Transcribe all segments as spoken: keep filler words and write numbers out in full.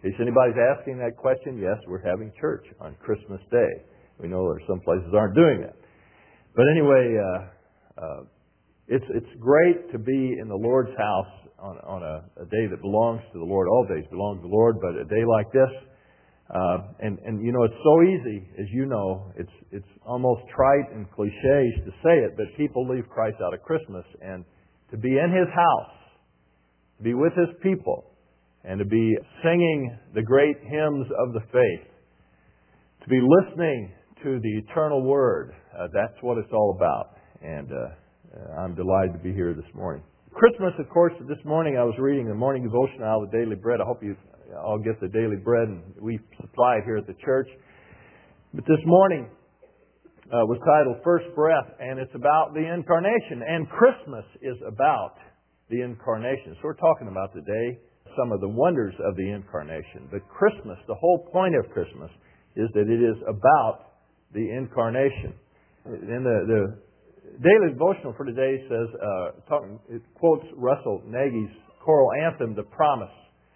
In case anybody's asking that question, yes, we're having church on Christmas Day. We know there are some places aren't doing that. But anyway, uh, uh, it's it's great to be in the Lord's house on, on a, a day that belongs to the Lord. All days belong to the Lord, but a day like this, uh, and and you know, it's so easy, as you know, it's it's almost trite and cliches to say it, but people leave Christ out of Christmas, and to be in His house, to be with His people, and to be singing the great hymns of the faith, to be listening to the eternal Word, uh, that's what it's all about. And uh, I'm delighted to be here this morning. Christmas, of course, this morning I was reading the morning devotion out of the Daily Bread. I hope you all get the Daily Bread, and we supply it here at the church. But this morning uh, was titled First Breath, and it's about the Incarnation. And Christmas is about the Incarnation. So we're talking about today some of the wonders of the Incarnation. But Christmas, the whole point of Christmas, is that it is about the Incarnation. In the, the daily devotional for today says, uh, talking, it quotes Russell Nagy's choral anthem, The Promise.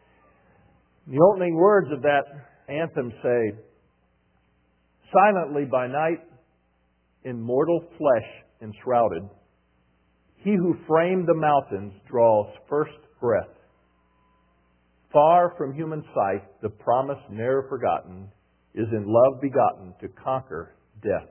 The opening words of that anthem say, "Silently by night, in mortal flesh enshrouded, He who framed the mountains draws first breath. Far from human sight, the promise ne'er forgotten is in love begotten to conquer death."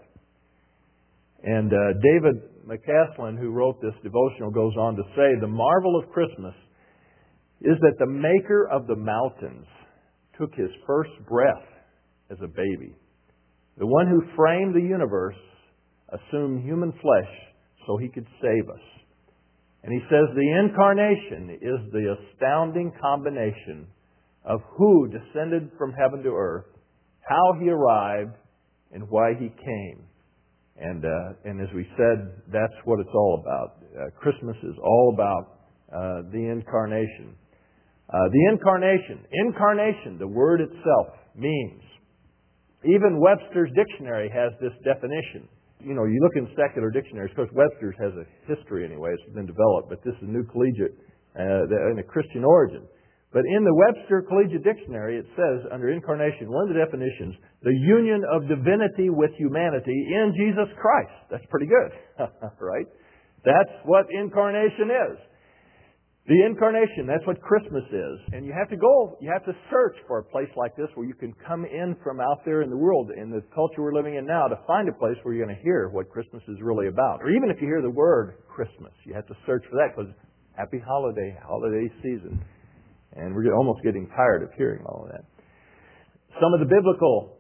And uh, David McCaslin, who wrote this devotional, goes on to say, "The marvel of Christmas is that the maker of the mountains took His first breath as a baby. The one who framed the universe assumed human flesh so He could save us." And he says the Incarnation is the astounding combination of who descended from heaven to earth, how He arrived, and why He came. And uh, and as we said, that's what it's all about. Uh, Christmas is all about uh, the Incarnation. Uh, the Incarnation. Incarnation, the word itself, means. Even Webster's dictionary has this definition. You know, you look in secular dictionaries, of course Webster's has a history anyway, it's been developed, but this is New Collegiate uh, and a Christian origin. But in the Webster Collegiate Dictionary, it says, under Incarnation, one of the definitions, the union of divinity with humanity in Jesus Christ. That's pretty good, right? That's what Incarnation is. The Incarnation, that's what Christmas is. And you have to go, you have to search for a place like this where you can come in from out there in the world, in the culture we're living in now, to find a place where you're going to hear what Christmas is really about. Or even if you hear the word Christmas, you have to search for that, because happy holiday, holiday season. And we're almost getting tired of hearing all of that. Some of the biblical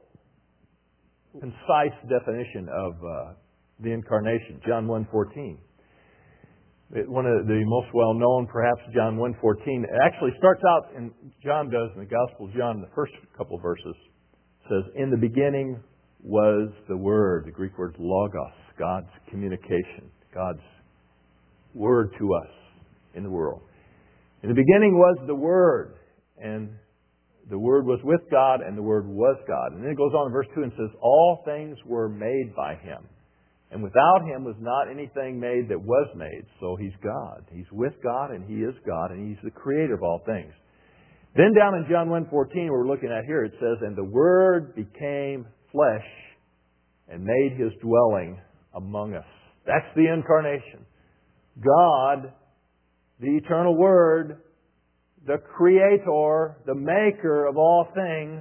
concise definition of uh, the Incarnation, John one fourteen. One of the most well-known, perhaps, John one fourteen. It actually starts out, and John does in the Gospel of John, the first couple of verses, says, "In the beginning was the Word." The Greek word logos, God's communication, God's Word to us in the world. In the beginning was the Word, and the Word was with God, and the Word was God. And then it goes on in verse two and says, "All things were made by Him. And without Him was not anything made that was made." So He's God. He's with God, and He is God, and He's the creator of all things. Then down in John one fourteen, where we're looking at here, it says, "And the Word became flesh and made His dwelling among us." That's the Incarnation. God, the eternal Word, the Creator, the Maker of all things,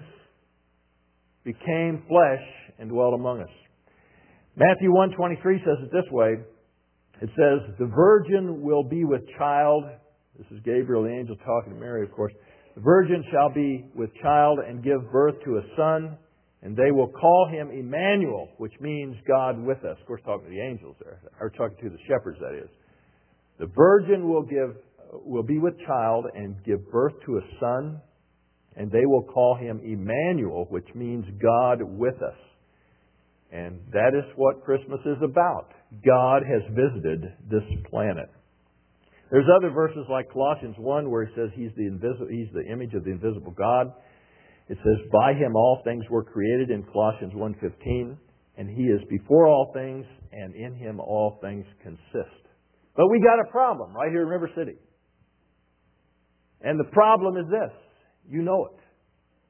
became flesh and dwelt among us. Matthew one twenty-three says it this way. It says, "The virgin will be with child." This is Gabriel, the angel, talking to Mary, of course. "The virgin shall be with child and give birth to a son, and they will call Him Emmanuel," which means God with us. Of course, talking to the angels there, or talking to the shepherds, that is. "The virgin will give will be with child and give birth to a son, and they will call Him Emmanuel," which means God with us. And that is what Christmas is about. God has visited this planet. There's other verses like Colossians one where He says He's the invisible, He's the image of the invisible God. It says, "By Him all things were created," in Colossians one fifteen. "And He is before all things, and in Him all things consist." But we got a problem right here in River City. And the problem is this. You know it.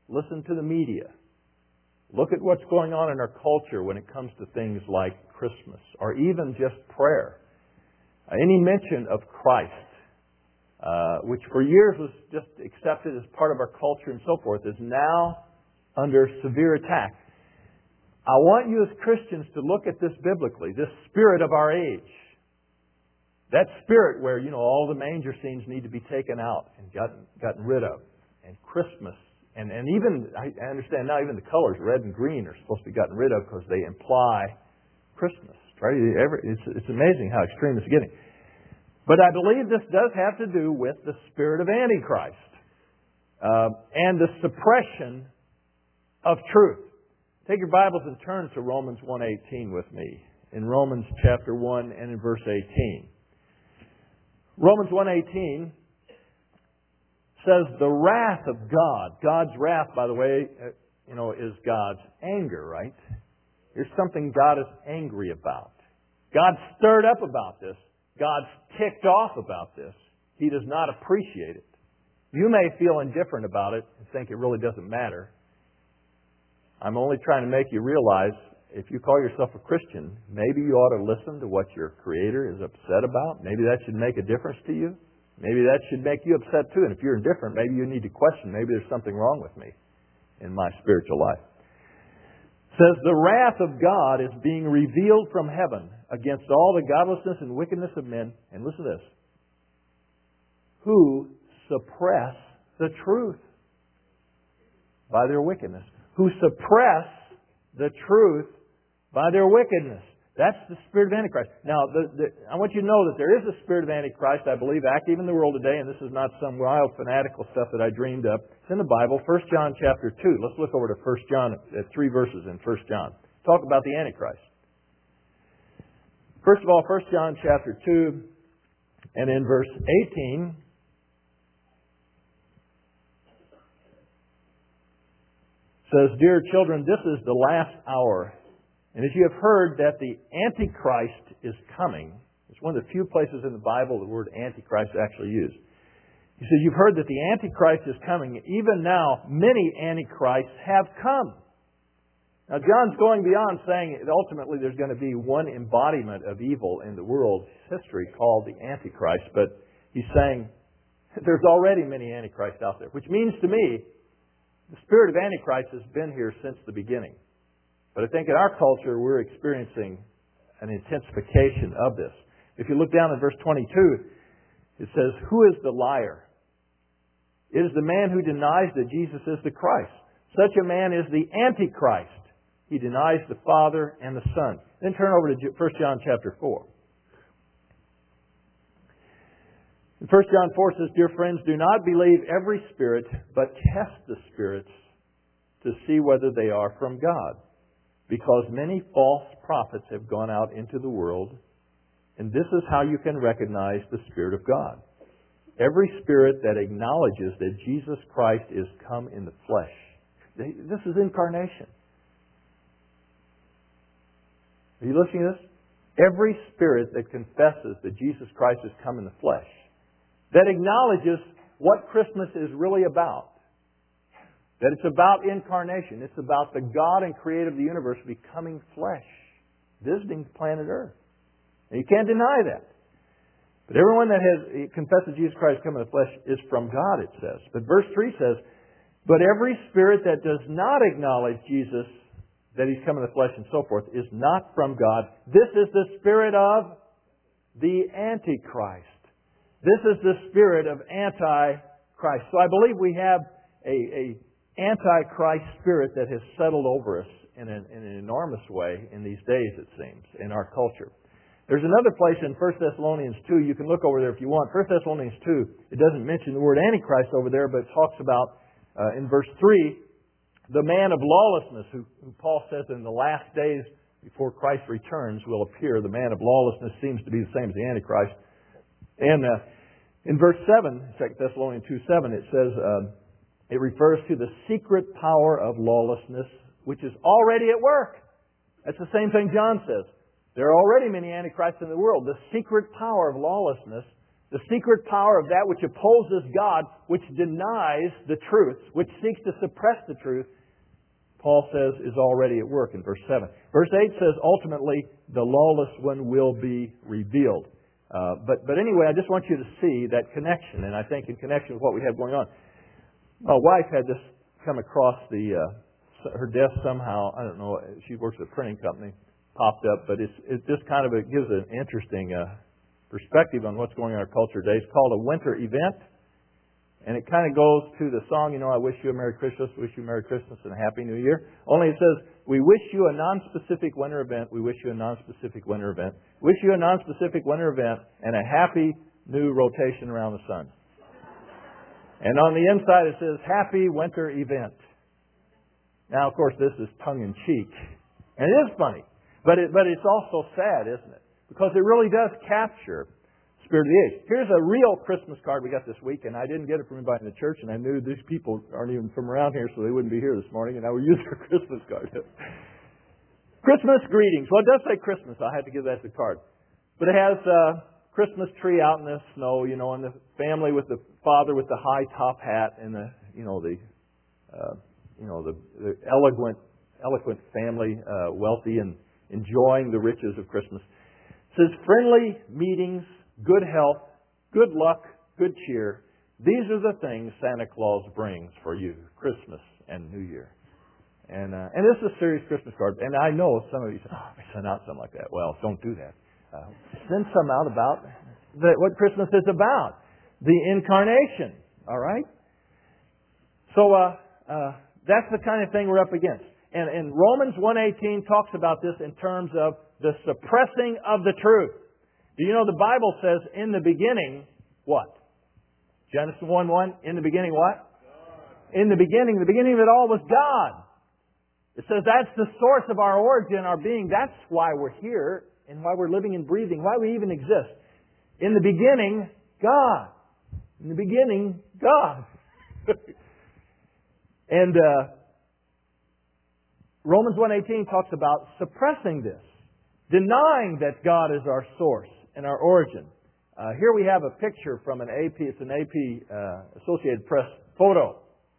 Listen to the media. Look at what's going on in our culture when it comes to things like Christmas or even just prayer. Uh, any mention of Christ, uh, which for years was just accepted as part of our culture and so forth, is now under severe attack. I want you as Christians to look at this biblically, this spirit of our age. That spirit where, you know, all the manger scenes need to be taken out and gotten, gotten rid of. And Christmas, and, and even, I understand now, even the colors, red and green, are supposed to be gotten rid of because they imply Christmas. Right? It's, it's amazing how extreme it's getting. But I believe this does have to do with the spirit of Antichrist uh, and the suppression of truth. Take your Bibles and turn to Romans one eighteen with me. In Romans chapter one and in verse eighteen. Romans one eighteen says the wrath of God. God's wrath, by the way, you know, is God's anger, right? There's something God is angry about. God's stirred up about this. God's ticked off about this. He does not appreciate it. You may feel indifferent about it and think it really doesn't matter. I'm only trying to make you realize, if you call yourself a Christian, maybe you ought to listen to what your Creator is upset about. Maybe that should make a difference to you. Maybe that should make you upset too. And if you're indifferent, maybe you need to question, maybe there's something wrong with me in my spiritual life. It says, the wrath of God is being revealed from heaven against all the godlessness and wickedness of men. And listen to this. Who suppress the truth by their wickedness. Who suppress the truth by their wickedness. That's the spirit of Antichrist. Now, the, the, I want you to know that there is a spirit of Antichrist, I believe, active in the world today, and this is not some wild, fanatical stuff that I dreamed up. It's in the Bible, First John chapter two. Let's look over to First John, uh, three verses in First John. Talk about the Antichrist. First of all, First John chapter two, and in verse eighteen, says, Dear children, this is the last hour. And as you have heard that the Antichrist is coming, it's one of the few places in the Bible the word Antichrist is actually used. He says, you've heard that the Antichrist is coming. Even now, many Antichrists have come. Now, John's going beyond saying that ultimately there's going to be one embodiment of evil in the world's history called the Antichrist. But he's saying there's already many Antichrists out there, which means to me the spirit of Antichrist has been here since the beginning. But I think in our culture we're experiencing an intensification of this. If you look down at verse twenty-two, it says, Who is the liar? It is the man who denies that Jesus is the Christ. Such a man is the Antichrist. He denies the Father and the Son. Then turn over to First John chapter four. First John four says, Dear friends, do not believe every spirit, but test the spirits to see whether they are from God. Because many false prophets have gone out into the world, and this is how you can recognize the Spirit of God. Every spirit that acknowledges that Jesus Christ is come in the flesh. This is incarnation. Are you listening to this? Every spirit that confesses that Jesus Christ has come in the flesh, that acknowledges what Christmas is really about. That it's about incarnation. It's about the God and Creator of the universe becoming flesh, visiting planet Earth. And you can't deny that. But everyone that has confessed that Jesus Christ come in the flesh is from God, it says. But verse three says, But every spirit that does not acknowledge Jesus, that He's come in the flesh and so forth, is not from God. This is the spirit of the Antichrist. This is the spirit of Antichrist. So I believe we have a, a Antichrist spirit that has settled over us in an, in an enormous way in these days, it seems, in our culture. There's another place in First Thessalonians two. You can look over there if you want. First Thessalonians two, it doesn't mention the word Antichrist over there, but it talks about, uh, in verse three, the man of lawlessness, who, who Paul says in the last days before Christ returns will appear. The man of lawlessness seems to be the same as the Antichrist. And uh, in verse seven, Second Thessalonians two seven, it says, uh, it refers to the secret power of lawlessness, which is already at work. That's the same thing John says. There are already many antichrists in the world. The secret power of lawlessness, the secret power of that which opposes God, which denies the truth, which seeks to suppress the truth, Paul says is already at work in verse seven. Verse eight says, ultimately, the lawless one will be revealed. Uh, but, but anyway, I just want you to see that connection, and I think in connection with what we have going on. My wife had this come across the uh, her desk somehow. I don't know. She works at a printing company. Popped up, but it's it just kind of it gives an interesting uh, perspective on what's going on in our culture today. It's called a winter event, and it kind of goes to the song, you know, I wish you a Merry Christmas, wish you a Merry Christmas and a Happy New Year. Only it says, we wish you a non-specific winter event, we wish you a non-specific winter event, wish you a non-specific winter event, and a happy new rotation around the sun. And on the inside it says, Happy Winter Event. Now, of course, this is tongue-in-cheek. And it is funny. But it, but it's also sad, isn't it? Because it really does capture the spirit of the age. Here's a real Christmas card we got this week, and I didn't get it from anybody in the church, and I knew these people aren't even from around here, so they wouldn't be here this morning, and I would use their Christmas card. Christmas greetings. Well, it does say Christmas. I had to give that the card. But it has a Christmas tree out in the snow, you know, and the family with the father with the high top hat and the, you know, the, uh, you know, the, the eloquent, eloquent family, uh, wealthy and enjoying the riches of Christmas. It says, friendly meetings, good health, good luck, good cheer. These are the things Santa Claus brings for you, Christmas and New Year. And uh, and this is a serious Christmas card. And I know some of you say, oh, I send out something like that. Well, don't do that. Uh, send some out about the, what Christmas is about. The incarnation. All right? So uh, uh, that's the kind of thing we're up against. And, and Romans one eighteen talks about this in terms of the suppressing of the truth. Do you know the Bible says in the beginning, what? Genesis one one, in the beginning what? God. In the beginning, the beginning of it all was God. It says that's the source of our origin, our being. That's why we're here and why we're living and breathing, why we even exist. In the beginning, God. In the beginning, God. and uh, Romans one eighteen talks about suppressing this, denying that God is our source and our origin. Uh, here we have a picture from an A P, it's an A P uh, Associated Press photo.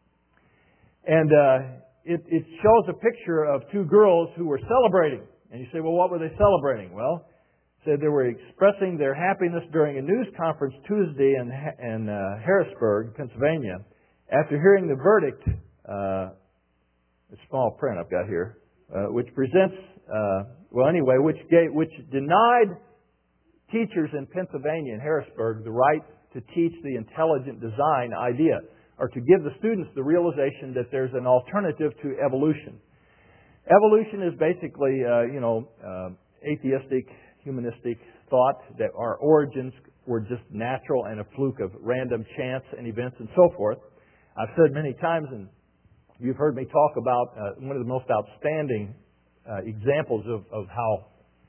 And uh, it, it shows a picture of two girls who were celebrating. And you say, well, what were they celebrating? Well, said they were expressing their happiness during a news conference Tuesday in, in uh, Harrisburg, Pennsylvania, after hearing the verdict, uh, it's small print I've got here, uh, which presents, uh, well anyway, which gave, which denied teachers in Pennsylvania and Harrisburg the right to teach the intelligent design idea, or to give the students the realization that there's an alternative to evolution. Evolution is basically, uh, you know, uh, atheistic, humanistic thought that our origins were just natural and a fluke of random chance and events and so forth. I've said many times, and you've heard me talk about uh, one of the most outstanding uh, examples of, of how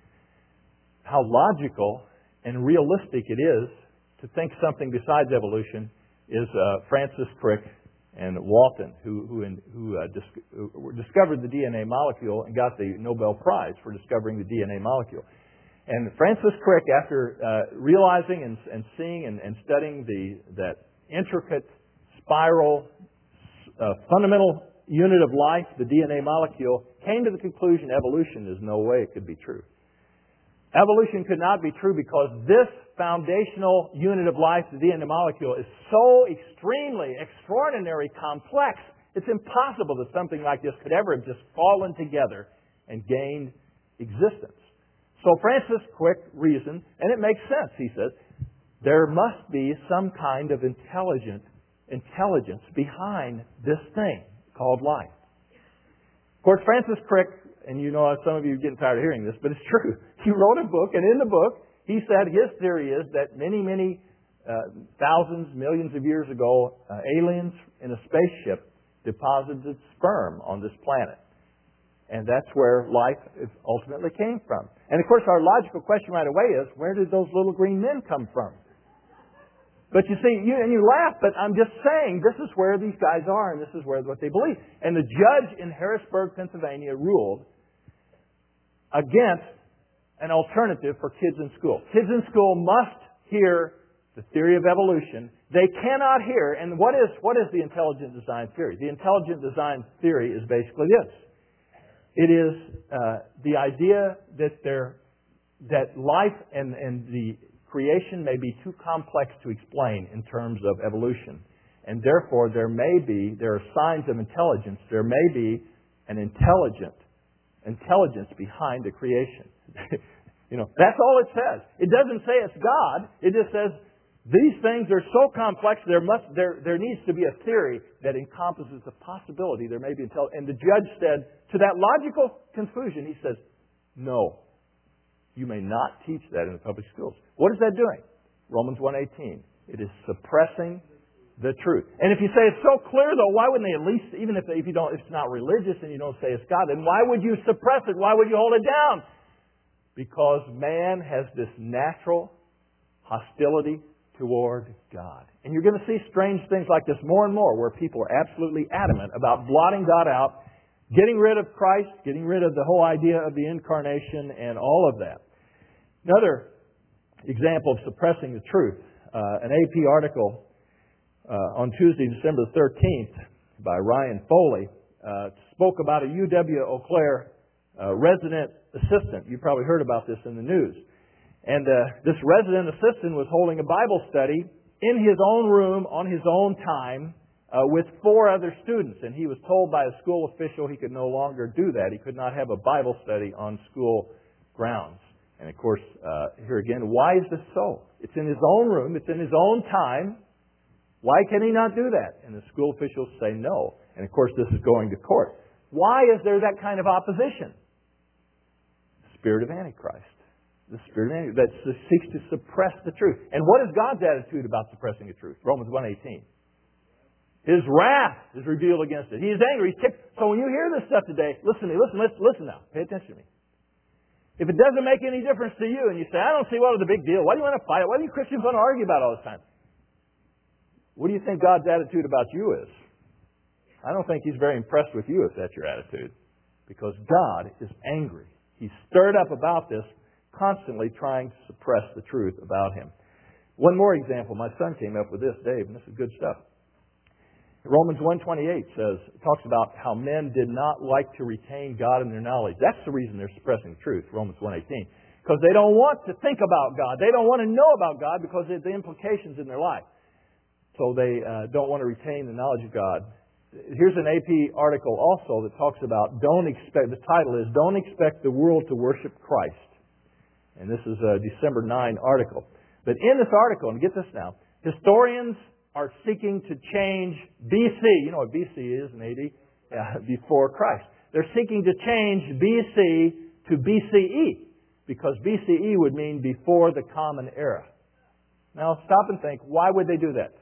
how logical and realistic it is to think something besides evolution is uh, Francis Crick and Walton, who who, in, who, uh, dis- who discovered the D N A molecule and got the Nobel Prize for discovering the D N A molecule. And Francis Crick, after uh, realizing and, and seeing and, and studying the that intricate spiral uh, fundamental unit of life, the D N A molecule, came to the conclusion evolution is no way it could be true. Evolution could not be true because this foundational unit of life, the D N A molecule, is so extremely, extraordinary, complex. It's impossible that something like this could ever have just fallen together and gained existence. So Francis Crick reasoned, and it makes sense, he says, there must be some kind of intelligent intelligence behind this thing called life. Of course, Francis Crick, and you know some of you are getting tired of hearing this, but it's true. He wrote a book, and in the book, he said his theory is that many, many uh, thousands, millions of years ago, uh, aliens in a spaceship deposited sperm on this planet. And that's where life ultimately came from. And of course, our logical question right away is, where did those little green men come from? But you see, you, and you laugh, but I'm just saying this is where these guys are and this is where what they believe. And the judge in Harrisburg, Pennsylvania ruled against an alternative for kids in school. Kids in school must hear the theory of evolution, they cannot hear. And what is, what is the intelligent design theory? The intelligent design theory is basically this. It is uh, the idea that there, that life and, and the creation may be too complex to explain in terms of evolution. And therefore, there may be, there are signs of intelligence. There may be an intelligent intelligence behind the creation. You know, that's all it says. It doesn't say it's God. It just says these things are so complex. There must, there, there needs to be a theory that encompasses the possibility there may be intelligence. And the judge said, to that logical conclusion, he says, no, you may not teach that in the public schools. What is that doing? Romans one eighteen. It is suppressing the truth. And if you say it's so clear, though, why wouldn't they at least, even if, if you don't, if it's not religious and you don't say it's God, then why would you suppress it? Why would you hold it down? Because man has this natural hostility toward God. And you're going to see strange things like this more and more, where people are absolutely adamant about blotting God out, getting rid of Christ, getting rid of the whole idea of the incarnation and all of that. Another example of suppressing the truth, uh, an A P article uh, on Tuesday, December the thirteenth, by Ryan Foley, uh, spoke about a U W Eau Claire uh, resident assistant. You probably heard about this in the news. And uh, this resident assistant was holding a Bible study in his own room on his own time uh, with four other students. And he was told by a school official he could no longer do that. He could not have a Bible study on school grounds. And of course, uh, here again, why is this so? It's in his own room. It's in his own time. Why can he not do that? And the school officials say no. And of course, this is going to court. Why is there that kind of opposition? The spirit of Antichrist. The spirit of Antichrist that seeks to suppress the truth. And what is God's attitude about suppressing the truth? Romans one eighteen. His wrath is revealed against it. He is angry. He's ticked. So when you hear this stuff today, listen to me. Listen, listen, listen now. Pay attention to me. If it doesn't make any difference to you, and you say, I don't see what is the big deal. Why do you want to fight? Why do you Christians want to argue about it all the time? What do you think God's attitude about you is? I don't think He's very impressed with you if that's your attitude. Because God is angry. He's stirred up about this, constantly trying to suppress the truth about Him. One more example. My son came up with this, Dave, and this is good stuff. Romans one twenty-eight says, it talks about how men did not like to retain God in their knowledge. That's the reason they're suppressing the truth, Romans one eighteen. Because they don't want to think about God. They don't want to know about God because of the implications in their life. So they uh, don't want to retain the knowledge of God. Here's an A P article also that talks about, don't expect, the title is, Don't Expect the World to Worship Christ. And this is a December ninth article. But in this article, and get this now, historians are seeking to change B C. You know what B C is in A D? Yeah, before Christ. They're seeking to change B C to B C E. Because B C E would mean before the common era. Now stop and think, why would they do that?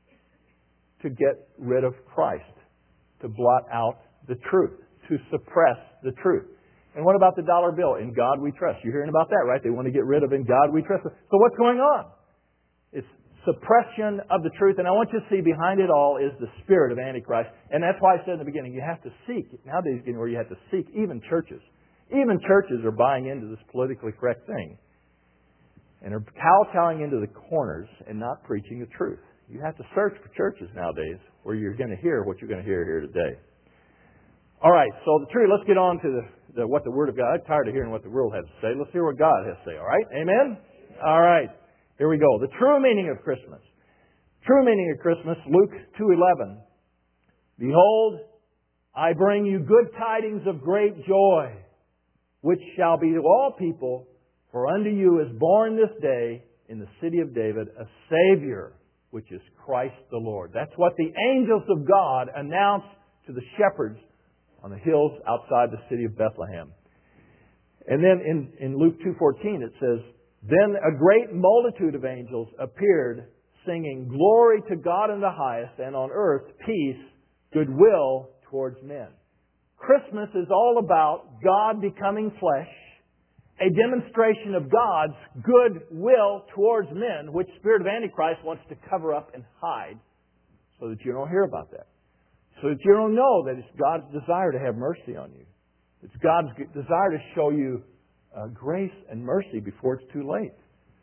To get rid of Christ, to blot out the truth, to suppress the truth. And what about the dollar bill? In God we trust. You're hearing about that, right? They want to get rid of in God we trust. So what's going on? It's suppression of the truth. And I want you to see behind it all is the spirit of Antichrist. And that's why I said in the beginning, you have to seek. Nowadays it's getting where you have to seek. Even churches. Even churches are buying into this politically correct thing. And are kowtowing into the corners and not preaching the truth. You have to search for churches nowadays where you're going to hear what you're going to hear here today. All right, so the truth. Let's get on to the, the what the Word of God. I'm tired of hearing what the world has to say. Let's hear what God has to say. All right, amen. All right, here we go. The true meaning of Christmas. True meaning of Christmas. Luke two eleven. Behold, I bring you good tidings of great joy, which shall be to all people. For unto you is born this day in the city of David a Savior, which is Christ the Lord. That's what the angels of God announced to the shepherds on the hills outside the city of Bethlehem. And then in, in Luke two fourteen it says, Then a great multitude of angels appeared, singing, Glory to God in the highest, and on earth peace, goodwill towards men. Christmas is all about God becoming flesh, a demonstration of God's goodwill towards men, which Spirit of Antichrist wants to cover up and hide so that you don't hear about that. So that you don't know that it's God's desire to have mercy on you. It's God's desire to show you uh, grace and mercy before it's too late.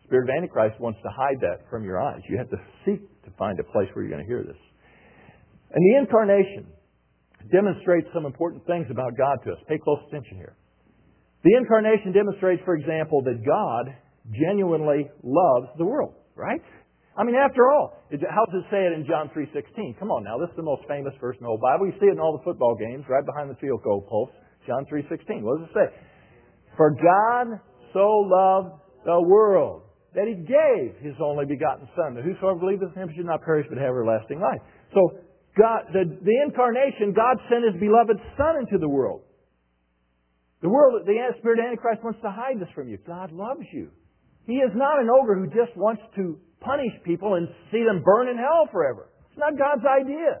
spirit of Antichrist wants to hide that from your eyes. You have to seek to find a place where you're going to hear this. And the Incarnation demonstrates some important things about God to us. Pay close attention here. The Incarnation demonstrates, for example, that God genuinely loves the world, right? I mean, after all, how does it say it in John three sixteen? Come on now, this is the most famous verse in the whole Bible. You see it in all the football games, right behind the field goal posts. John three sixteen. What does it say? For God so loved the world that He gave His only begotten Son, that whosoever believeth in Him should not perish but have everlasting life. So, God, the, the Incarnation, God sent His beloved Son into the world. The world, the spirit of Antichrist wants to hide this from you. God loves you. He is not an ogre who just wants to punish people and see them burn in hell forever. It's not God's idea.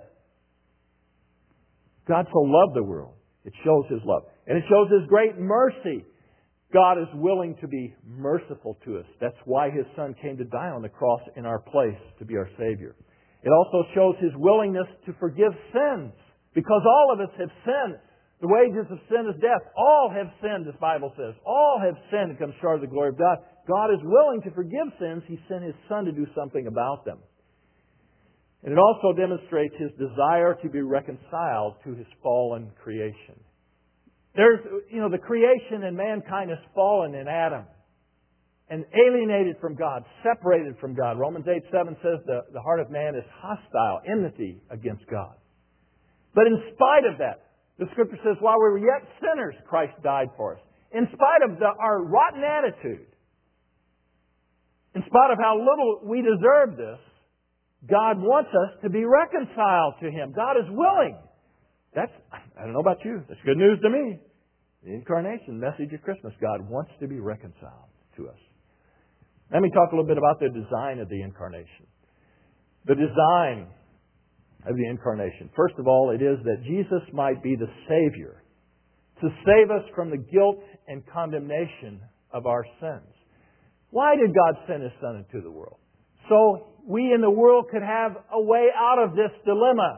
God so loved the world. It shows His love. And it shows His great mercy. God is willing to be merciful to us. That's why His Son came to die on the cross in our place to be our Savior. It also shows His willingness to forgive sins. Because all of us have sinned. The wages of sin is death. All have sinned, the Bible says. All have sinned and come short of the glory of God. God is willing to forgive sins. He sent His Son to do something about them. And it also demonstrates His desire to be reconciled to His fallen creation. There's, you know, the creation and mankind has fallen in Adam and alienated from God, separated from God. Romans eight seven says the, the heart of man is hostile, enmity against God. But in spite of that, the Scripture says, while we were yet sinners, Christ died for us. In spite of the, our rotten attitude, in spite of how little we deserve this, God wants us to be reconciled to Him. God is willing. That's, I don't know about you, that's good news to me. The Incarnation, message of Christmas, God wants to be reconciled to us. Let me talk a little bit about the design of the Incarnation. The design of the Incarnation. First of all, it is that Jesus might be the Savior to save us from the guilt and condemnation of our sins. Why did God send His Son into the world? So we in the world could have a way out of this dilemma.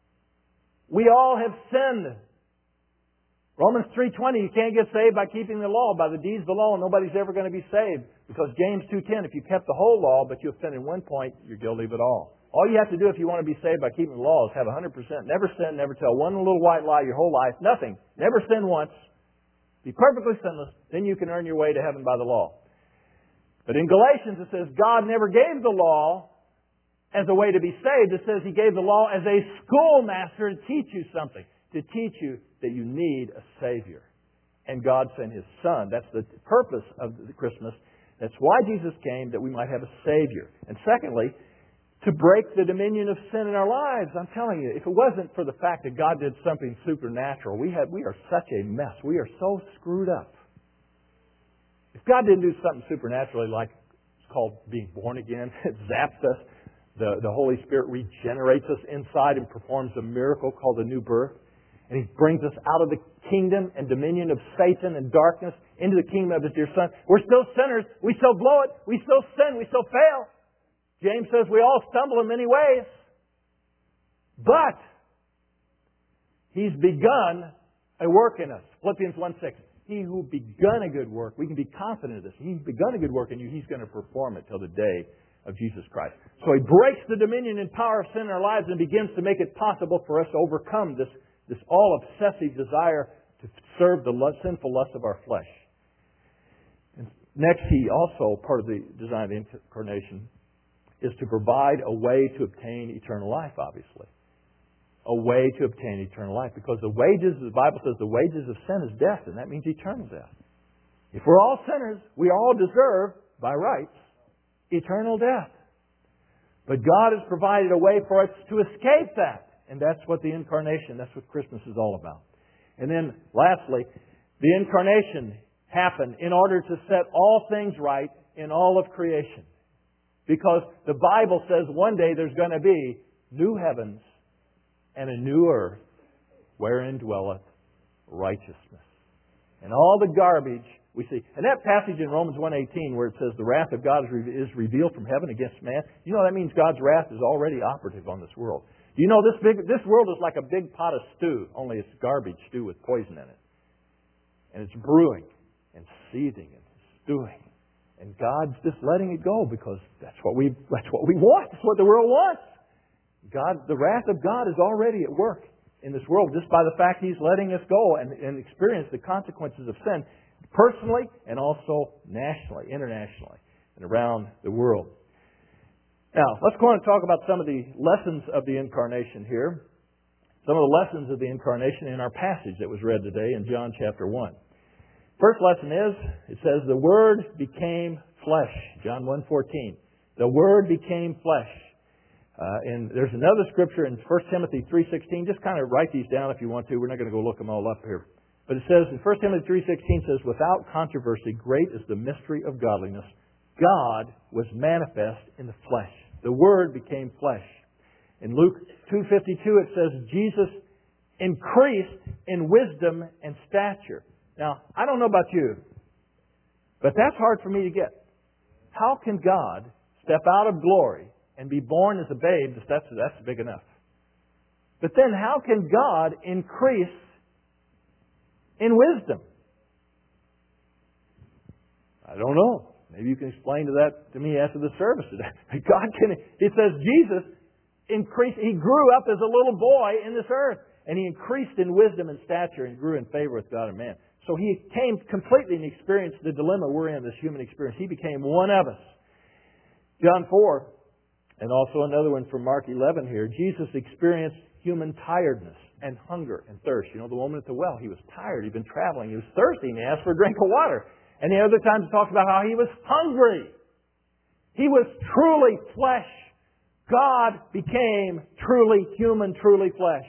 We all have sinned. Romans three twenty, you can't get saved by keeping the law. By the deeds of the law, nobody's ever going to be saved. Because James two ten, if you kept the whole law, but you offended one point, you're guilty of it all. All you have to do if you want to be saved by keeping the law is have one hundred percent. Never sin, never tell one little white lie your whole life. Nothing. Never sin once. Be perfectly sinless. Then you can earn your way to heaven by the law. But in Galatians it says God never gave the law as a way to be saved. It says He gave the law as a schoolmaster to teach you something. To teach you that you need a Savior. And God sent His Son. That's the purpose of the Christmas. That's why Jesus came, that we might have a Savior. And secondly, to break the dominion of sin in our lives. I'm telling you, if it wasn't for the fact that God did something supernatural, we have we are such a mess. We are so screwed up. If God didn't do something supernaturally like it's called being born again, it zaps us, the, the Holy Spirit regenerates us inside and performs a miracle called the new birth, and He brings us out of the kingdom and dominion of Satan and darkness into the kingdom of His dear Son. We're still sinners. We still blow it. We still sin. We still fail. James says we all stumble in many ways. But He's begun a work in us. Philippians one six. He who begun a good work, we can be confident of this. He's begun a good work in you. He's going to perform it till the day of Jesus Christ. So He breaks the dominion and power of sin in our lives and begins to make it possible for us to overcome this, this all-obsessive desire to serve the sinful lust of our flesh. And next, He also, part of the design of the Incarnation, is to provide a way to obtain eternal life, obviously. A way to obtain eternal life. Because the wages, the Bible says, the wages of sin is death, and that means eternal death. If we're all sinners, we all deserve, by rights, eternal death. But God has provided a way for us to escape that. And that's what the Incarnation, that's what Christmas is all about. And then, lastly, the Incarnation happened in order to set all things right in all of creation. Because the Bible says one day there's going to be new heavens and a new earth wherein dwelleth righteousness. And all the garbage we see. And that passage in Romans one eighteen where it says the wrath of God is revealed from heaven against man. You know that means God's wrath is already operative on this world. You know this big this world is like a big pot of stew, only it's garbage stew with poison in it. And it's brewing and seething and stewing. And God's just letting it go because that's what we that's what we want. That's what the world wants. God, the wrath of God is already at work in this world just by the fact He's letting us go and, and experience the consequences of sin personally and also nationally, internationally, and around the world. Now, let's go on and talk about some of the lessons of the Incarnation here. Some of the lessons of the Incarnation in our passage that was read today in John chapter one. First lesson is, it says, the Word became flesh. John one fourteen. The Word became flesh. Uh, and there's another scripture in First Timothy three sixteen. Just kind of write these down if you want to. We're not going to go look them all up here. But it says in First Timothy three sixteen says, without controversy, great is the mystery of godliness. God was manifest in the flesh. The Word became flesh. In Luke two fifty-two it says, Jesus increased in wisdom and stature. Now, I don't know about you, but that's hard for me to get. How can God step out of glory and be born as a babe? That's, that's big enough. But then how can God increase in wisdom? I don't know. Maybe you can explain to that to me after the service today. God can, it says Jesus increased, He grew up as a little boy in this earth. And He increased in wisdom and stature and grew in favor with God and man. So He came completely and experienced the dilemma we're in, this human experience. He became one of us. John four, and also another one from Mark eleven here, Jesus experienced human tiredness and hunger and thirst. You know, the woman at the well, he was tired. He'd been traveling. He was thirsty and he asked for a drink of water. And the other times it talks about how he was hungry. He was truly flesh. God became truly human, truly flesh.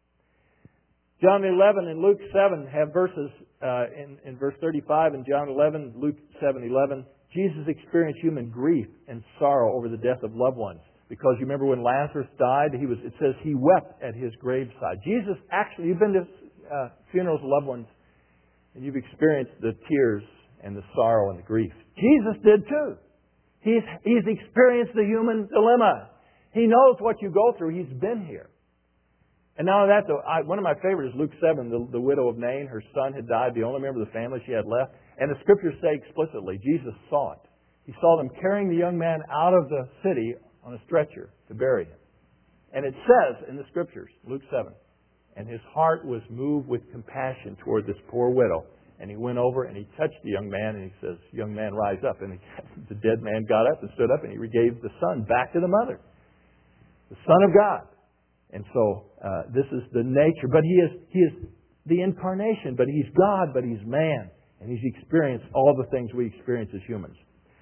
John eleven and Luke seven have verses uh, in, in verse thirty-five and John eleven, Luke seven eleven. Jesus experienced human grief and sorrow over the death of loved ones. Because you remember when Lazarus died, he was. It says he wept at his graveside. Jesus actually, you've been to uh, funerals of loved ones, and you've experienced the tears and the sorrow and the grief. Jesus did too. He's, he's experienced the human dilemma. He knows what you go through. He's been here. And not only that, though, I, one of my favorites is Luke seven, the, the widow of Nain. Her son had died, the only member of the family she had left. And the Scriptures say explicitly, Jesus saw it. He saw them carrying the young man out of the city on a stretcher to bury him. And it says in the Scriptures, Luke seven, and his heart was moved with compassion toward this poor widow. And he went over and he touched the young man and he says, young man, rise up. And he, the dead man got up and stood up and he gave the son back to the mother. The Son of God. And so uh, this is the nature. But he is he is the incarnation. But He's God, but He's man. And He's experienced all the things we experience as humans.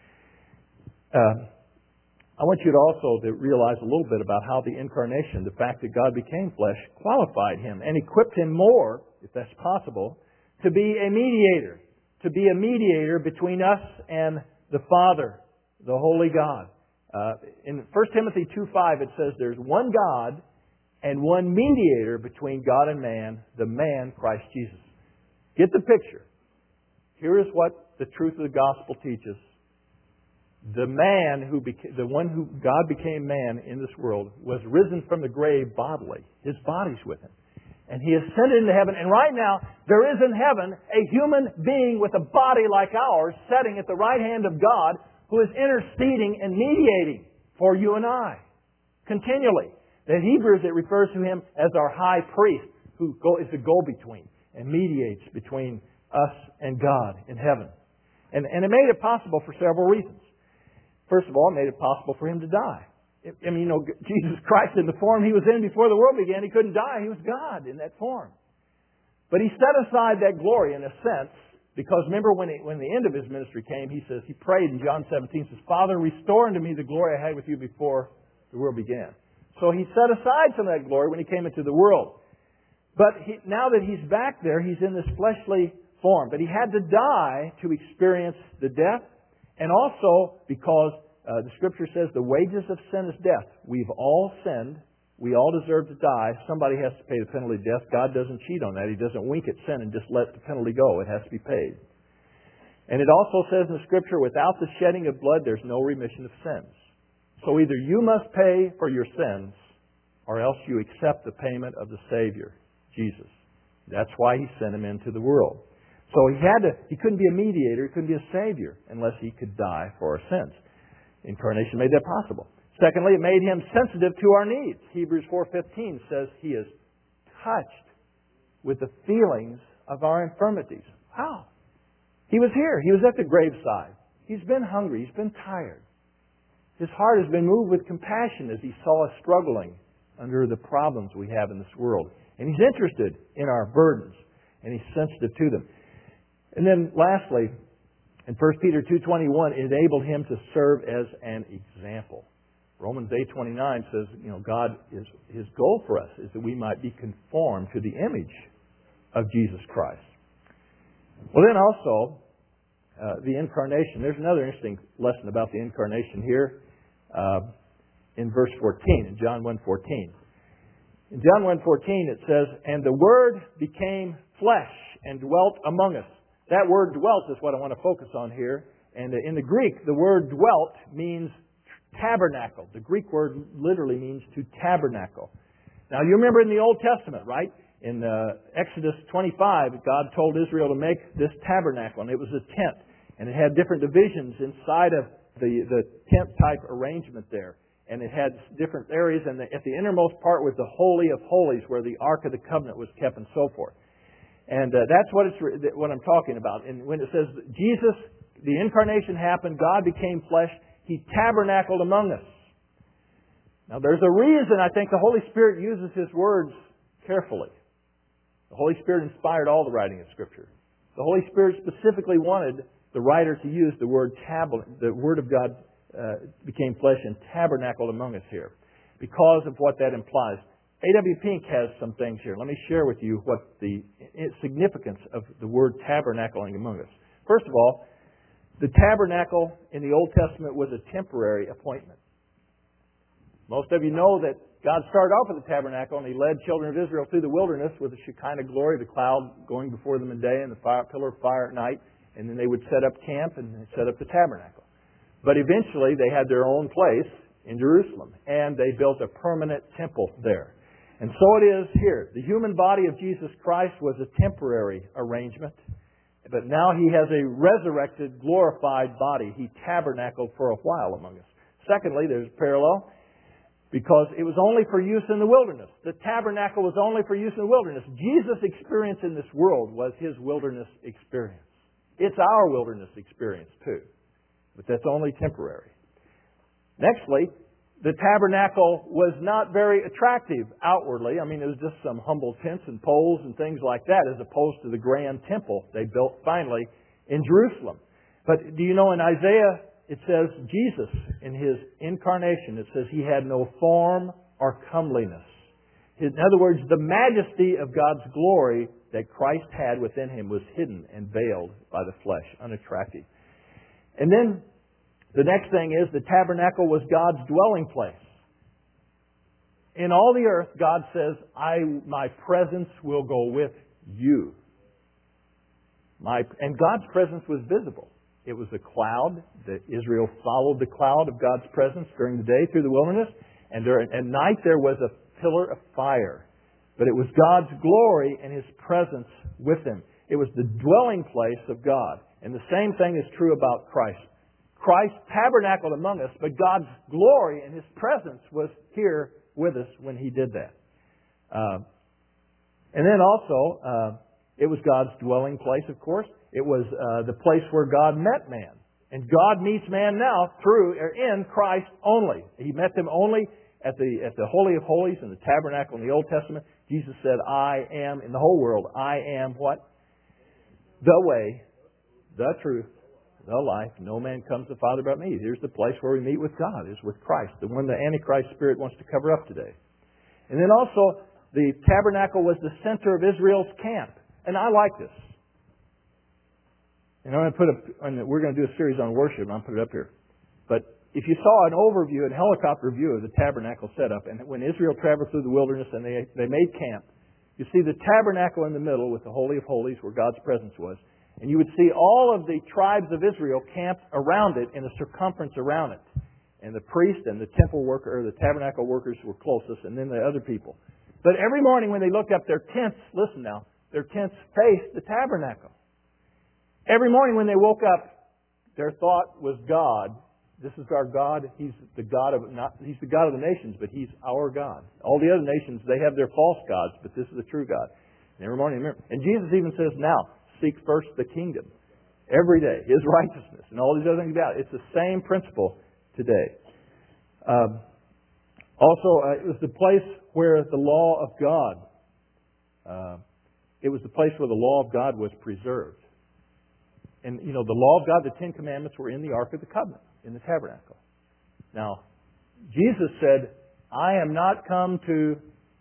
Uh, I want you to also to realize a little bit about how the incarnation, the fact that God became flesh, qualified Him and equipped Him more, if that's possible, to be a mediator. To be a mediator between us and the Father, the Holy God. Uh, in First Timothy two five it says there's one God and one mediator between God and man, the man Christ Jesus. Get the picture. Here is what the truth of the gospel teaches. The man who became, the one who God became man in this world was risen from the grave bodily. His body's with Him. And He ascended into heaven. And right now, there is in heaven a human being with a body like ours sitting at the right hand of God who is interceding and mediating for you and I continually. In Hebrews, it refers to Him as our high priest who is the go-between and mediates between us and God in heaven. And, and it made it possible for several reasons. First of all, it made it possible for Him to die. I mean, you know, Jesus Christ in the form He was in before the world began, He couldn't die. He was God in that form. But He set aside that glory in a sense, because remember when, he, when the end of His ministry came, He says, He prayed in John seventeen, says, Father, restore unto me the glory I had with You before the world began. So He set aside some of that glory when He came into the world. But he, now that He's back there, He's in this fleshly form. But He had to die to experience the death, and also because Uh, the Scripture says the wages of sin is death. We've all sinned. We all deserve to die. Somebody has to pay the penalty of death. God doesn't cheat on that. He doesn't wink at sin and just let the penalty go. It has to be paid. And it also says in the Scripture, without the shedding of blood, there's no remission of sins. So either you must pay for your sins, or else you accept the payment of the Savior, Jesus. That's why He sent Him into the world. So he had to, he couldn't be a mediator, he couldn't be a savior unless he could die for our sins. Incarnation made that possible. Secondly, it made him sensitive to our needs. Hebrews four fifteen says he is touched with the feelings of our infirmities. Wow. He was here. He was at the graveside. He's been hungry. He's been tired. His heart has been moved with compassion as he saw us struggling under the problems we have in this world. And he's interested in our burdens, and he's sensitive to them. And then lastly, in First Peter two twenty-one, it enabled him to serve as an example. Romans eight twenty-nine says, you know, God is, His goal for us is that we might be conformed to the image of Jesus Christ. Well, then also, uh, the incarnation. There's another interesting lesson about the incarnation here uh, in verse fourteen, in John one fourteen. In John one fourteen it says, "And the Word became flesh and dwelt among us." That word dwelt is what I want to focus on here. And in the Greek, the word dwelt means tabernacle. The Greek word literally means to tabernacle. Now, you remember in the Old Testament, right? In uh, Exodus twenty-five, God told Israel to make this tabernacle, and it was a tent. And it had different divisions inside of the, the tent-type arrangement there. And it had different areas, and the, at the innermost part was the Holy of Holies, where the Ark of the Covenant was kept and so forth. And uh, that's what, it's, what I'm talking about. And when it says Jesus, the incarnation happened, God became flesh, He tabernacled among us. Now, there's a reason I think the Holy Spirit uses His words carefully. The Holy Spirit inspired all the writing of Scripture. The Holy Spirit specifically wanted the writer to use the word tablet. The Word of God uh, became flesh and tabernacled among us here because of what that implies. A W Pink has some things here. Let me share with you what the significance of the word tabernacling among us. First of all, the tabernacle in the Old Testament was a temporary appointment. Most of you know that God started off with the tabernacle and He led children of Israel through the wilderness with the Shekinah glory, the cloud going before them in day and the fire, pillar of fire at night. And then they would set up camp and set up the tabernacle. But eventually they had their own place in Jerusalem. And they built a permanent temple there. And so it is here. The human body of Jesus Christ was a temporary arrangement. But now He has a resurrected, glorified body. He tabernacled for a while among us. Secondly, there's a parallel. Because it was only for use in the wilderness. The tabernacle was only for use in the wilderness. Jesus' experience in this world was His wilderness experience. It's our wilderness experience too. But that's only temporary. Nextly, the tabernacle was not very attractive outwardly. I mean, it was just some humble tents and poles and things like that, as opposed to the grand temple they built finally in Jerusalem. But do you know in Isaiah, it says Jesus, in His incarnation, it says He had no form or comeliness. In other words, the majesty of God's glory that Christ had within Him was hidden and veiled by the flesh, unattractive. And then the next thing is the tabernacle was God's dwelling place. In all the earth, God says, I, my presence will go with you. My, and God's presence was visible. It was a cloud that Israel followed the cloud of God's presence during the day through the wilderness. And during, at night there was a pillar of fire. But it was God's glory and His presence with them. It was the dwelling place of God. And the same thing is true about Christ. Christ tabernacled among us, but God's glory and His presence was here with us when He did that. Uh, and then also, uh, it was God's dwelling place, of course. It was uh, the place where God met man. And God meets man now through or in Christ only. He met them only at the at the Holy of Holies in the tabernacle in the Old Testament. Jesus said, I am, in the whole world, I am what? The way, the truth, the life. No man comes to the Father but me. Here's the place where we meet with God, is with Christ, the one the Antichrist spirit wants to cover up today. And then also, the tabernacle was the center of Israel's camp. And I like this. And I'm going to put a, and we're going to do a series on worship, and I'll put it up here. But if you saw an overview, a helicopter view of the tabernacle setup, and when Israel traveled through the wilderness and they, they made camp, you see the tabernacle in the middle with the Holy of Holies where God's presence was. And you would see all of the tribes of Israel camped around it in a circumference around it. And the priest and the temple worker, or the tabernacle workers were closest, and then the other people. But every morning when they looked up, their tents, listen now, their tents faced the tabernacle. Every morning when they woke up, their thought was God. This is our God. He's the God of not He's the God of the nations, but He's our God. All the other nations, they have their false gods, but this is the true God. And every morning, remember. And Jesus even says, now, seek first the kingdom. Every day, His righteousness, and all these other things about it. It's the same principle today. Um, also, uh, it was the place where the law of God, uh, it was the place where the law of God was preserved. And, you know, the law of God, the Ten Commandments were in the Ark of the Covenant, in the tabernacle. Now, Jesus said, I am not come to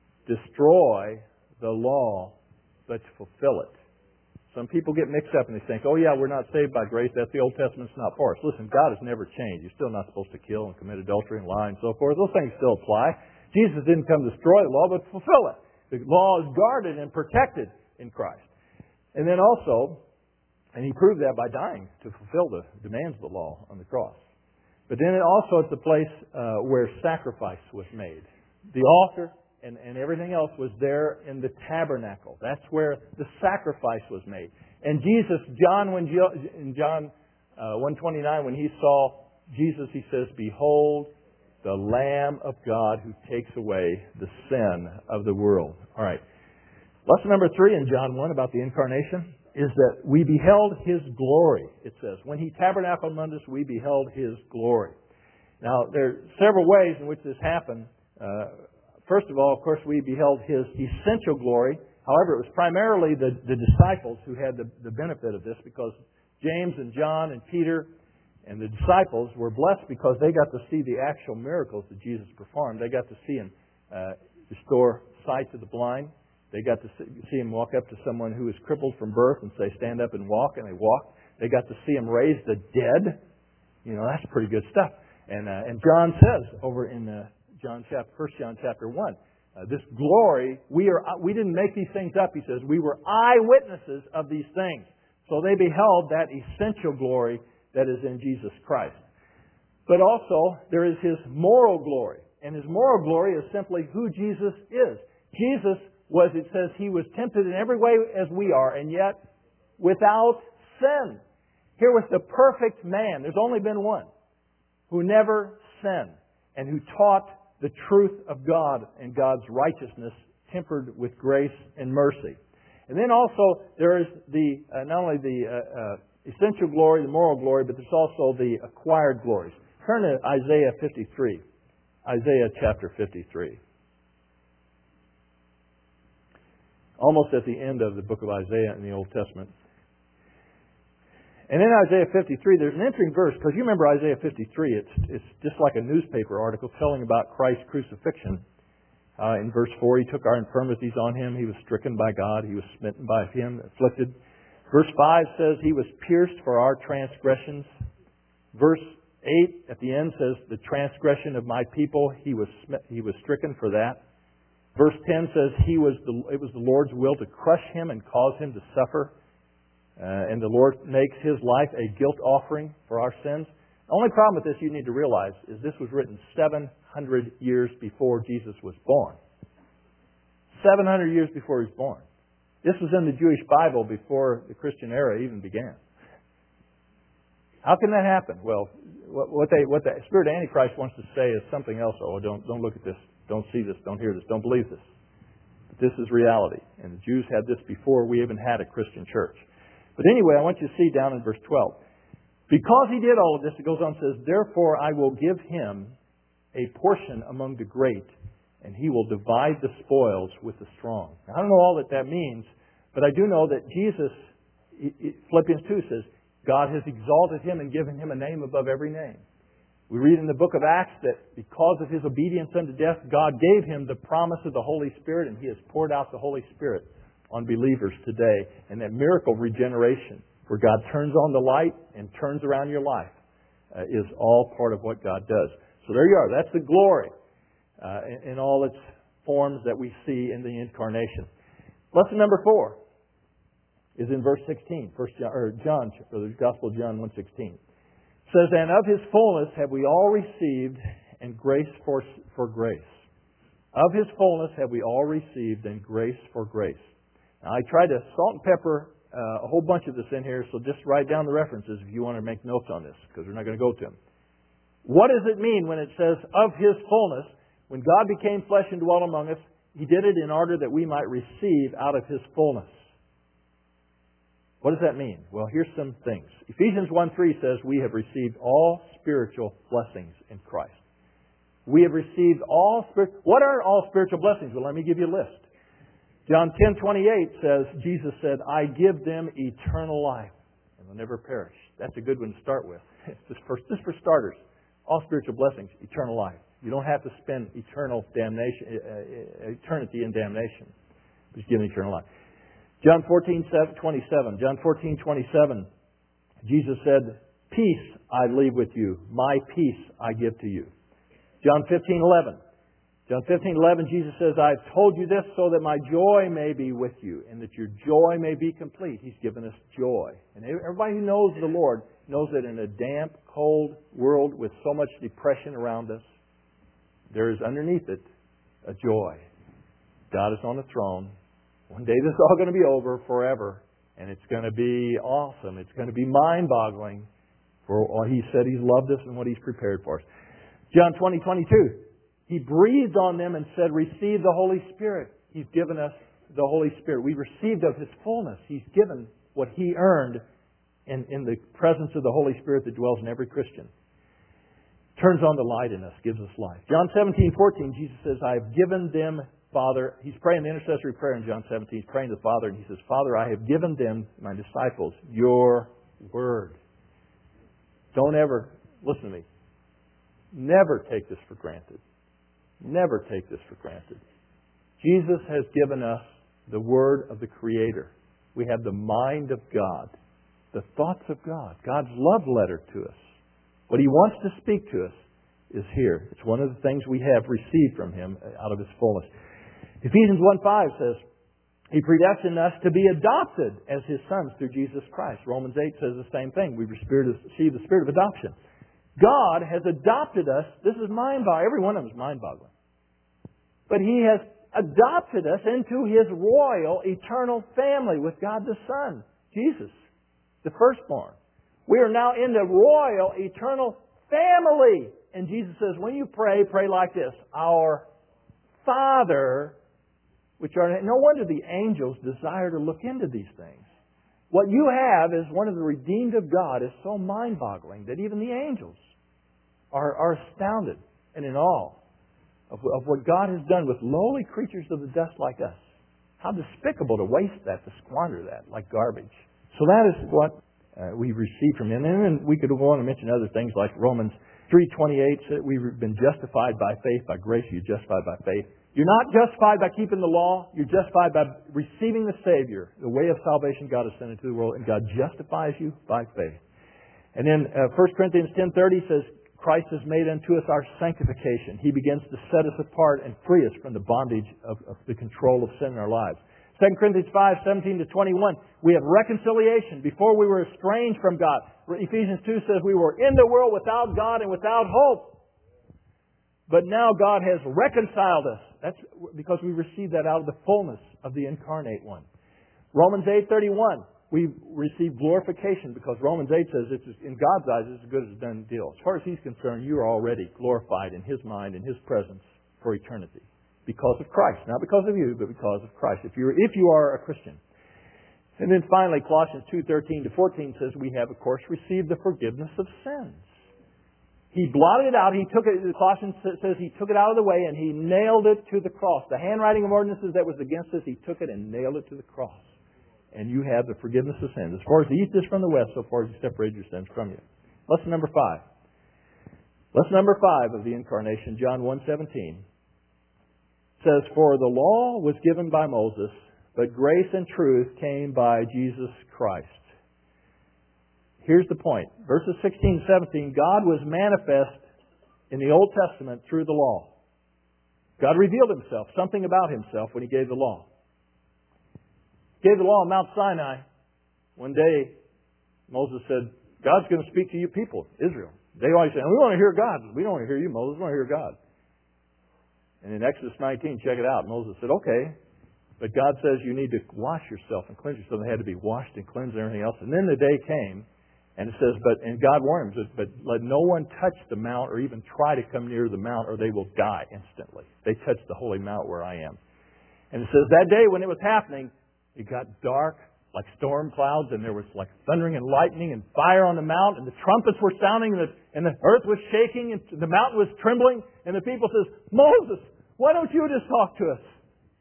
destroy the law, but to fulfill it. Some people get mixed up and they think, oh yeah, we're not saved by grace. That's the Old Testament. It's not for us. Listen, God has never changed. You're still not supposed to kill and commit adultery and lie and so forth. Those things still apply. Jesus didn't come to destroy the law, but fulfill it. The law is guarded and protected in Christ. And then also, and He proved that by dying to fulfill the demands of the law on the cross. But then it also it's the place uh, where sacrifice was made. The altar and, and everything else was there in the tabernacle. That's where the sacrifice was made. And Jesus, John, when in John uh, one twenty-nine, when he saw Jesus, he says, "Behold, the Lamb of God who takes away the sin of the world." All right. Lesson number three in John one about the incarnation is that we beheld His glory. It says, when He tabernacled among us, we beheld His glory. Now, there are several ways in which this happened. Uh, first of all, of course, we beheld His essential glory. However, it was primarily the, the disciples who had the, the benefit of this, because James and John and Peter and the disciples were blessed because they got to see the actual miracles that Jesus performed. They got to see Him uh, restore sight to the blind. They got to see Him walk up to someone who was crippled from birth and say, "Stand up and walk," and they walked. They got to see Him raise the dead. You know, that's pretty good stuff. And uh, and John says over in uh, John chapter, First John chapter one, uh, this glory, we are we didn't make these things up. He says we were eyewitnesses of these things. So they beheld that essential glory that is in Jesus Christ. But also there is His moral glory, and His moral glory is simply who Jesus is. Jesus was, it says, He was tempted in every way as we are, and yet without sin. Here was the perfect man. There's only been one who never sinned and who taught the truth of God and God's righteousness tempered with grace and mercy. And then also there is the uh, not only the uh, uh, essential glory, the moral glory, but there's also the acquired glories. Turn to Isaiah fifty-three. Isaiah chapter fifty-three. Almost at the end of the book of Isaiah in the Old Testament. And in Isaiah fifty-three, there's an interesting verse, because you remember Isaiah fifty-three, it's, it's just like a newspaper article telling about Christ's crucifixion. Uh, in verse four, He took our infirmities on Him. He was stricken by God. He was smitten by Him, afflicted. Verse five says, He was pierced for our transgressions. Verse eight at the end says, the transgression of my people, He was He was stricken for that. Verse ten says, "He was the, it was the Lord's will to crush Him and cause Him to suffer. Uh, and the Lord makes His life a guilt offering for our sins." The only problem with this you need to realize is this was written seven hundred years before Jesus was born. seven hundred years before He was born. This was in the Jewish Bible before the Christian era even began. How can that happen? Well, what, they, what the spirit of Antichrist wants to say is something else. Oh, don't, don't look at this. Don't see this. Don't hear this. Don't believe this. But this is reality. And the Jews had this before we even had a Christian church. But anyway, I want you to see down in verse twelve. Because He did all of this, it goes on and says, "Therefore I will give Him a portion among the great, and He will divide the spoils with the strong." Now, I don't know all that that means, but I do know that Jesus, Philippians two says, God has exalted Him and given Him a name above every name. We read in the book of Acts that because of His obedience unto death, God gave Him the promise of the Holy Spirit, and He has poured out the Holy Spirit on believers today. And that miracle of regeneration, where God turns on the light and turns around your life, uh, is all part of what God does. So there you are. That's the glory uh, in, in all its forms that we see in the incarnation. Lesson number four is in verse sixteen, First John, or John, or the Gospel of John one sixteen. It says, "And of His fullness have we all received, and grace for, for grace." Of His fullness have we all received, and grace for grace. Now, I tried to salt and pepper uh, a whole bunch of this in here, so just write down the references if you want to make notes on this, because we're not going to go to them. What does it mean when it says, of His fullness, when God became flesh and dwelt among us, He did it in order that we might receive out of His fullness. What does that mean? Well, here's some things. Ephesians one three says we have received all spiritual blessings in Christ. We have received all spirit. What are all spiritual blessings? Well, let me give you a list. John ten twenty-eight says, Jesus said, I give them eternal life, and they'll never perish. That's a good one to start with. Just for, just for starters, all spiritual blessings, eternal life. You don't have to spend eternal damnation, uh, eternity in damnation. Just give them eternal life. John fourteen twenty-seven. John fourteen twenty-seven. Jesus said, peace I leave with you. My peace I give to you. John fifteen eleven. John fifteen eleven, Jesus says, I've told you this so that my joy may be with you and that your joy may be complete. He's given us joy. And everybody who knows the Lord knows that in a damp, cold world with so much depression around us, there is underneath it a joy. God is on the throne. One day this is all going to be over forever. And it's going to be awesome. It's going to be mind-boggling for what He said He's loved us and what He's prepared for us. John twenty twenty-two. He breathed on them and said, receive the Holy Spirit. He's given us the Holy Spirit. We received of His fullness. He's given what He earned in, in the presence of the Holy Spirit that dwells in every Christian. Turns on the light in us, gives us life. John seventeen fourteen, Jesus says, I have given them, Father. He's praying the intercessory prayer in John seventeen. He's praying to the Father, and He says, Father, I have given them, my disciples, your word. Don't ever, listen to me, never take this for granted. Never take this for granted. Jesus has given us the Word of the Creator. We have the mind of God, the thoughts of God, God's love letter to us. What He wants to speak to us is here. It's one of the things we have received from Him out of His fullness. Ephesians one five says, He predestined us to be adopted as His sons through Jesus Christ. Romans eight says the same thing. We've received the spirit of adoption. God has adopted us. This is mind-boggling. Every one of them is mind-boggling. But He has adopted us into His royal, eternal family with God the Son, Jesus, the firstborn. We are now in the royal, eternal family. And Jesus says, when you pray, pray like this. Our Father, which are... No wonder the angels desire to look into these things. What you have as one of the redeemed of God is so mind-boggling that even the angels are, are astounded and in awe of, of what God has done with lowly creatures of the dust like us. How despicable to waste that, to squander that like garbage. So that is what uh, we receive from Him. And then we could go on and mention other things like Romans three twenty-eight said we've been justified by faith. By grace you're justified by faith. You're not justified by keeping the law. You're justified by receiving the Savior, the way of salvation God has sent into the world, and God justifies you by faith. And then uh, First Corinthians ten thirty says, Christ has made unto us our sanctification. He begins to set us apart and free us from the bondage of, of the control of sin in our lives. Second Corinthians five seventeen to twenty-one, we have reconciliation. Before we were estranged from God. Ephesians two says we were in the world without God and without hope. But now God has reconciled us. That's because we received that out of the fullness of the incarnate one. Romans eight thirty-one, we receive glorification because Romans eight says it's in God's eyes it's as good as a done deal. As far as He's concerned, you are already glorified in His mind, in His presence for eternity. Because of Christ. Not because of you, but because of Christ. If you're if you are a Christian. And then finally, Colossians two thirteen to fourteen says we have, of course, received the forgiveness of sins. He blotted it out. He took it, Colossians says He took it out of the way and He nailed it to the cross. The handwriting of ordinances that was against us, He took it and nailed it to the cross. And you have the forgiveness of sins. As far as the east is from the west, so far as He separated your sins from you. Lesson number five. Lesson number five of the Incarnation, John one seventeen, says, for the law was given by Moses, but grace and truth came by Jesus Christ. Here's the point. Verses sixteen and seventeen, God was manifest in the Old Testament through the law. God revealed Himself, something about Himself when He gave the law. He gave the law on Mount Sinai. One day, Moses said, God's going to speak to you people, Israel. They always say, we want to hear God. We don't want to hear you, Moses. We want to hear God. And in Exodus nineteen, check it out. Moses said, okay, But God says you need to wash yourself and cleanse yourself. They had to be washed and cleansed and everything else. And then the day came, and it says, but and God warned them, but let no one touch the mount or even try to come near the mount, or they will die instantly. They touched the holy mount where I am. And it says that day when it was happening, it got dark like storm clouds, and there was like thundering and lightning and fire on the mount, and the trumpets were sounding, and the, and the earth was shaking, and the mountain was trembling, and the people says, Moses, why don't you just talk to us?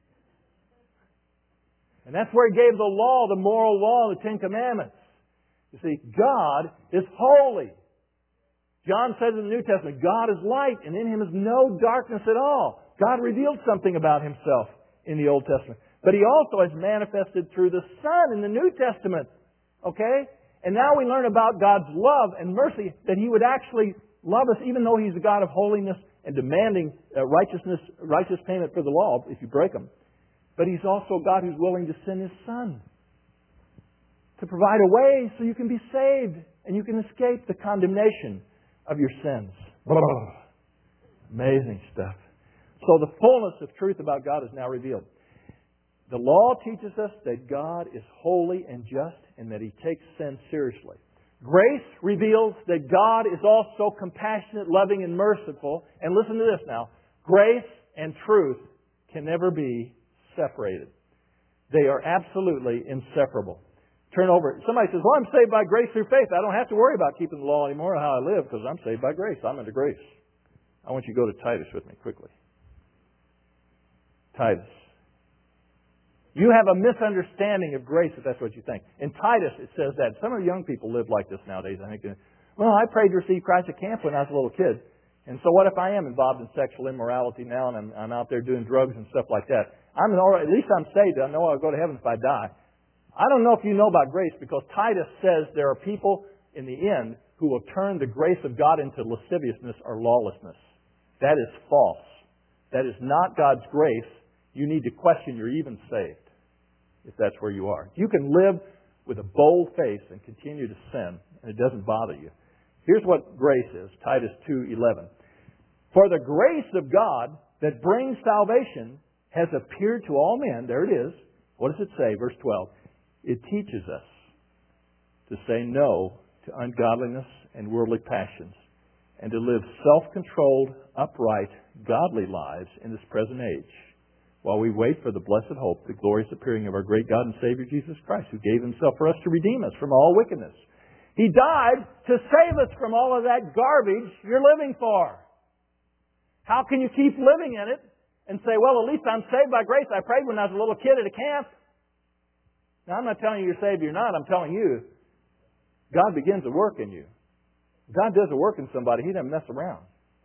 And that's where He gave the law, the moral law, the Ten Commandments. You see, God is holy. John says in the New Testament, God is light, and in Him is no darkness at all. God revealed something about Himself in the Old Testament. But He also has manifested through the Son in the New Testament. Okay? And now we learn about God's love and mercy, that He would actually love us even though He's a God of holiness and demanding uh, righteousness, righteous payment for the law if you break them. But He's also a God who's willing to send His Son to provide a way so you can be saved and you can escape the condemnation of your sins. Blah. Amazing stuff. So the fullness of truth about God is now revealed. The law teaches us that God is holy and just and that He takes sin seriously. Grace reveals that God is also compassionate, loving, and merciful. And listen to this now. Grace and truth can never be separated. They are absolutely inseparable. Turn over. Somebody says, well, I'm saved by grace through faith. I don't have to worry about keeping the law anymore or how I live because I'm saved by grace. I'm under grace. I want you to go to Titus with me quickly. Titus. You have a misunderstanding of grace if that's what you think. In Titus it says that. Some of the young people live like this nowadays. I think, well, I prayed to receive Christ at camp when I was a little kid. And so what if I am involved in sexual immorality now and I'm, I'm out there doing drugs and stuff like that? I'm all right, at least I'm saved. I know I'll go to heaven if I die. I don't know if you know about grace because Titus says there are people in the end who will turn the grace of God into lasciviousness or lawlessness. That is false. That is not God's grace. You need to question you're even saved if that's where you are. You can live with a bold face and continue to sin and it doesn't bother you. Here's what grace is, Titus two eleven. For the grace of God that brings salvation has appeared to all men. There it is. What does it say? Verse twelve. It teaches us to say no to ungodliness and worldly passions and to live self-controlled, upright, godly lives in this present age while we wait for the blessed hope, the glorious appearing of our great God and Savior Jesus Christ, who gave Himself for us to redeem us from all wickedness. He died to save us from all of that garbage you're living for. How can you keep living in it and say, well, at least I'm saved by grace. I prayed when I was a little kid at a camp. Now, I'm not telling you you're saved or not. I'm telling you, God begins to work in you. God does a work in somebody. He doesn't mess around.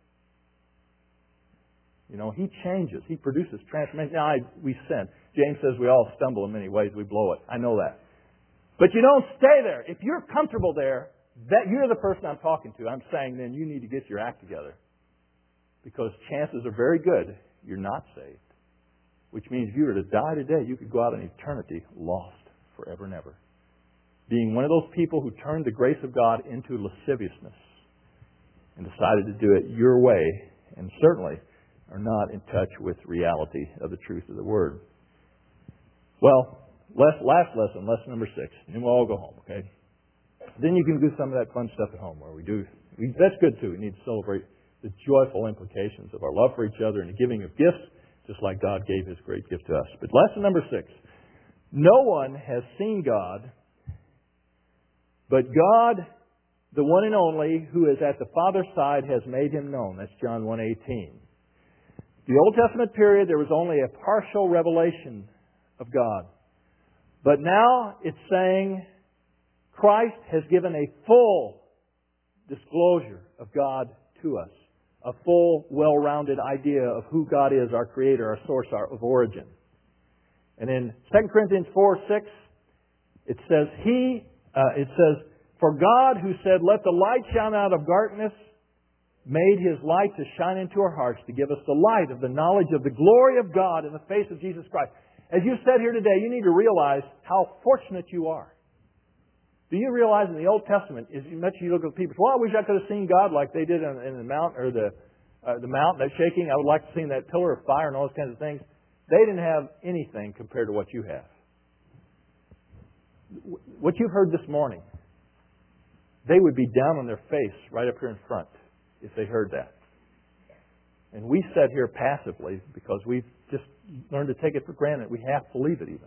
You know, He changes. He produces transformation. Now, I, we sin. James says we all stumble in many ways. We blow it. I know that. But you don't stay there. If you're comfortable there, that you're the person I'm talking to. I'm saying then you need to get your act together. Because chances are very good you're not saved. Which means if you were to die today, you could go out in eternity lost forever and ever. Being one of those people who turned the grace of God into lasciviousness and decided to do it your way and certainly are not in touch with reality of the truth of the Word. Well, last, last lesson, lesson number six. And we'll all go home, okay? Then you can do some of that fun stuff at home where we do. We, that's good too. We need to celebrate the joyful implications of our love for each other and the giving of gifts, just like God gave His great gift to us. But lesson number six. No one has seen God, but God, the one and only, who is at the Father's side, has made Him known. That's John one eighteen. The Old Testament period, there was only a partial revelation of God. But now it's saying Christ has given a full disclosure of God to us. A full, well-rounded idea of who God is, our Creator, our source, our of origin. And in Second Corinthians four six, it says, He, uh, it says, For God who said, let the light shine out of darkness, made His light to shine into our hearts to give us the light of the knowledge of the glory of God in the face of Jesus Christ. As you said here today, you need to realize how fortunate you are. Do you realize in the Old Testament, as much as you look at people, well, I wish I could have seen God like they did in, in the mount or the uh, the mount, that shaking. I would like to have seen that pillar of fire and all those kinds of things. they didn't have anything compared to what you have. What you've heard this morning, they would be down on their face right up here in front if they heard that. And we sit here passively because we've just learned to take it for granted. We have to believe it even.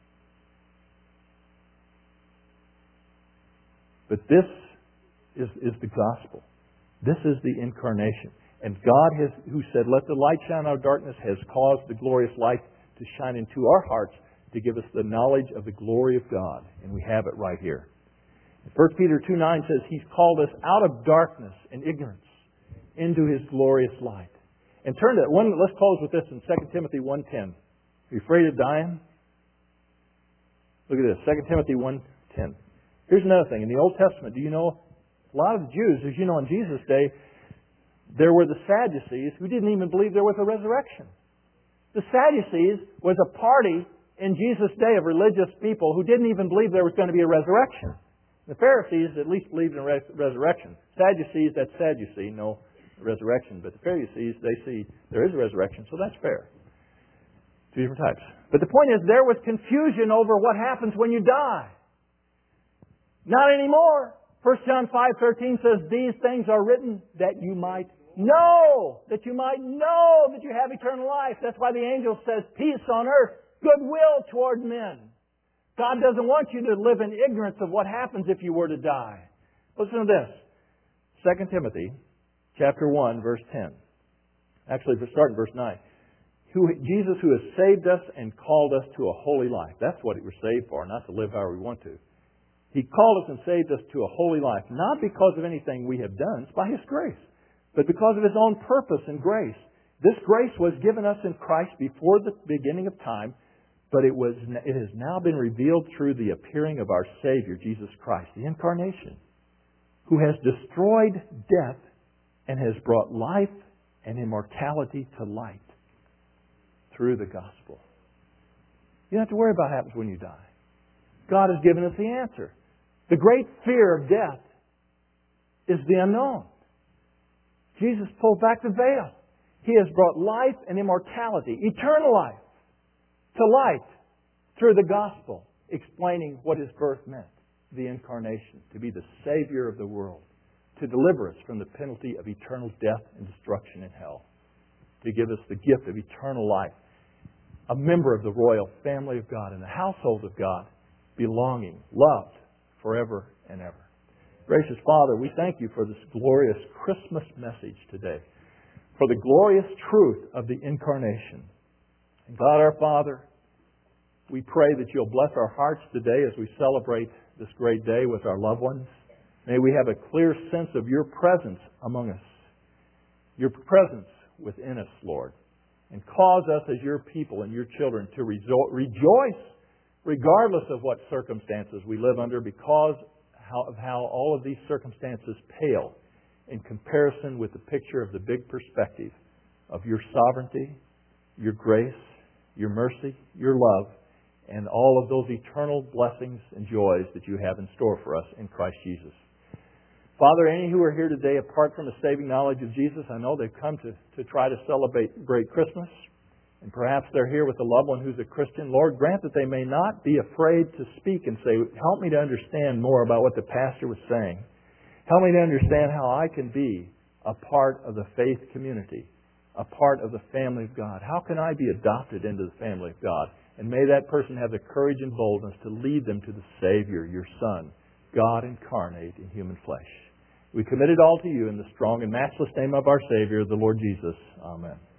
But this is, is the gospel. This is the incarnation. And God, has, who said, let the light shine out of darkness, has caused the glorious light to shine into our hearts to give us the knowledge of the glory of God. And we have it right here. First Peter two nine says, He's called us out of darkness and ignorance into His glorious light. And turn to one. Let's close with this in Second Timothy one ten. Are you afraid of dying? Look at this, Second Timothy one ten. Here's another thing. In the Old Testament, do you know, a lot of the Jews, as you know, in Jesus' day, there were the Sadducees who didn't even believe there was a resurrection. The Sadducees was a party in Jesus' day of religious people who didn't even believe there was going to be a resurrection. The Pharisees at least believed in res- resurrection. Sadducees, that's sad you see, no resurrection. But the Pharisees, they see there is a resurrection, so that's fair. Two different types. But the point is, there was confusion over what happens when you die. Not anymore. First John five thirteen says, these things are written that you might know, that you might know that you have eternal life. That's why the angel says, peace on earth, goodwill toward men. God doesn't want you to live in ignorance of what happens if you were to die. Listen to this. Second Timothy chapter one, verse ten. Actually, we're starting verse nine. Who, Jesus who has saved us and called us to a holy life. That's what we're saved for, not to live however we want to. He called us and saved us to a holy life, not because of anything we have done. It's by His grace. But because of His own purpose and grace. This grace was given us in Christ before the beginning of time, but it was it has now been revealed through the appearing of our Savior, Jesus Christ, the Incarnation, who has destroyed death and has brought life and immortality to light through the gospel. You don't have to worry about what happens when you die. God has given us the answer. The great fear of death is the unknown. Jesus pulled back the veil. He has brought life and immortality, eternal life, to light through the gospel, explaining what His birth meant, the incarnation, to be the Savior of the world, to deliver us from the penalty of eternal death and destruction in hell, to give us the gift of eternal life, a member of the royal family of God, in the household of God, belonging, loved forever and ever. Gracious Father, we thank You for this glorious Christmas message today, for the glorious truth of the incarnation. And God our Father, we pray that You'll bless our hearts today as we celebrate this great day with our loved ones. May we have a clear sense of Your presence among us, Your presence within us, Lord, and cause us as Your people and Your children to rejo- rejoice regardless of what circumstances we live under, because of how all of these circumstances pale in comparison with the picture of the big perspective of Your sovereignty, Your grace, Your mercy, Your love, and all of those eternal blessings and joys that You have in store for us in Christ Jesus. Father, any who are here today apart from a saving knowledge of Jesus, I know they've come to, to try to celebrate great Christmas. And perhaps they're here with a loved one who's a Christian. Lord, grant that they may not be afraid to speak and say, help me to understand more about what the pastor was saying. Help me to understand how I can be a part of the faith community, a part of the family of God. How can I be adopted into the family of God? And may that person have the courage and boldness to lead them to the Savior, Your Son, God incarnate in human flesh. We commit it all to You in the strong and matchless name of our Savior, the Lord Jesus. Amen.